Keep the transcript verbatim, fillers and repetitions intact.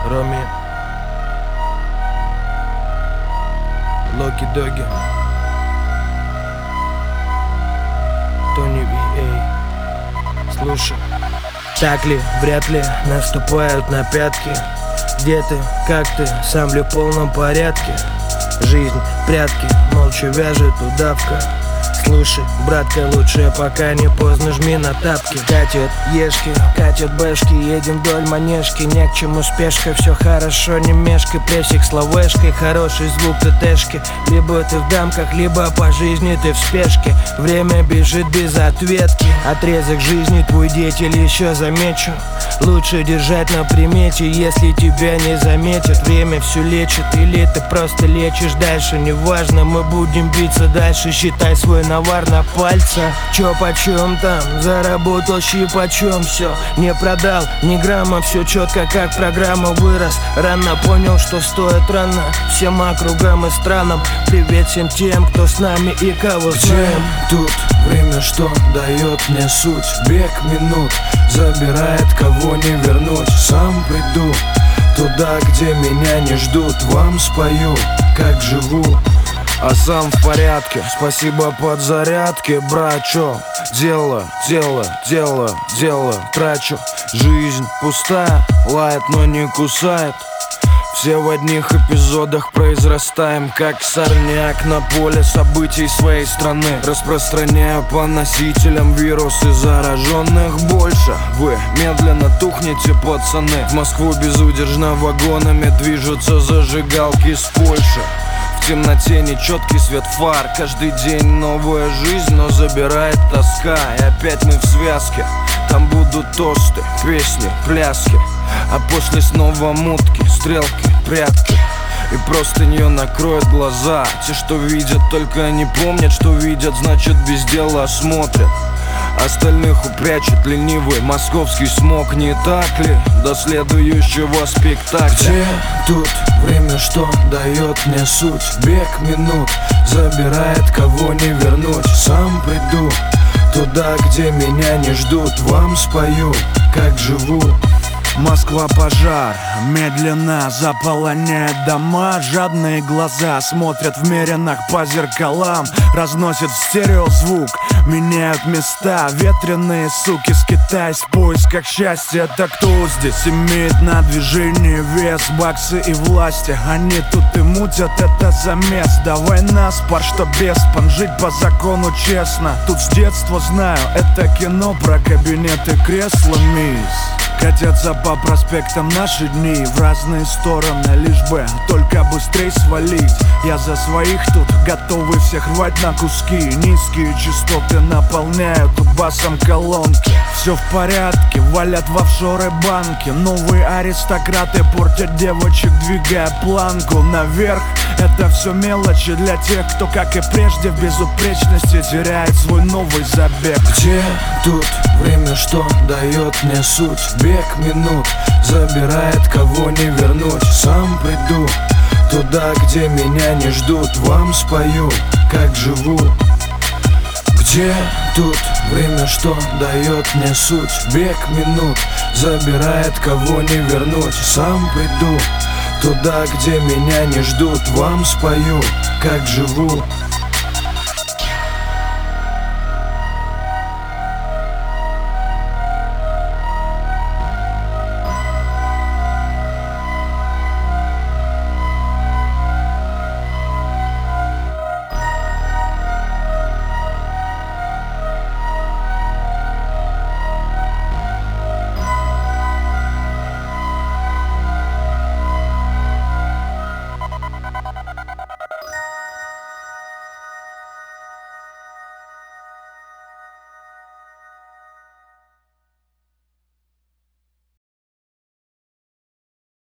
Роми, Локи Доги, Тони Ви Эй. Слушай, так ли, вряд ли наступают на пятки. Где ты, как ты, сам ли в полном порядке? Жизнь, прятки, молча вяжет удавка. Слушай, братка, лучше пока не поздно, жми на тапки. Катят ешки, катят бэшки, едем вдоль манежки. Не к чему спешка, все хорошо, не мешкай. Прессик с ловешкой, хороший звук ТТшки. Либо ты в дамках, либо по жизни ты в спешке. Время бежит без ответки. Отрезок жизни твой деятель еще замечу. Лучше держать на примете, если тебя не заметят. Время все лечит, или ты просто лечишь дальше. Неважно, мы будем биться дальше. Считай свой навар на пальцах. Чё почем там, заработал щи почем. Все, не продал ни грамма, все четко как программа. Вырос, рано понял, что стоит рано. Всем округам и странам привет всем тем, кто с нами и кого знаем. Тут время, что дает мне суть. Бег минут забирает, кого не вернуть. Сам приду туда, где меня не ждут. Вам спою, как живу, а сам в порядке. Спасибо подзарядке, брачо. Дело, дело, дело, дело трачу. Жизнь пустая, лает, но не кусает. Все в одних эпизодах произрастаем, как сорняк на поле событий своей страны. Распространяя по носителям вирусы зараженных больше. Вы медленно тухнете, пацаны. В Москву безудержно вагонами движутся зажигалки с Польши. В темноте нечеткий свет фар. Каждый день новая жизнь, но забирает тоска. И опять мы в связке. Там будут тосты, песни, пляски. А после снова мутки, стрелки, прятки. И простынью накроет глаза. Те, что видят, только не помнят, что видят. Значит, без дела смотрят. Остальных упрячет ленивый московский смог, не так ли? До следующего спектакля. Где тут время, что дает мне суть? Бег минут забирает, кого не вернуть. Сам приду туда, где меня не ждут. Вам спою, как живу. Москва пожар, медленно заполоняет дома. Жадные глаза смотрят вмеренных по зеркалам. Разносят в стерео звук, меняют места. Ветреные суки с Китая в поисках счастья. Это кто здесь имеет на движение вес? Баксы и власти, они тут и мутят это замес. Давай наспор, что беспон, жить по закону честно. Тут с детства знаю, это кино про кабинеты креслами. Катятся по проспектам наши дни в разные стороны, лишь бы только быстрей свалить. Я за своих тут, готовый всех рвать на куски. Низкие частоты наполняют басом колонки. Все в порядке, валят в офшоры банки. Новые аристократы портят девочек, двигая планку наверх. Это все мелочи для тех, кто, как и прежде, в безупречности теряет свой новый забег. Где тут время, что дает мне суть? Бег минут забирает, кого не вернуть. Сам приду туда, где меня не ждут. Вам спою, как живу. Где тут время, что дает мне суть? Бег минут забирает, кого не вернуть. Сам приду туда, где меня не ждут. Вам спою, как живу.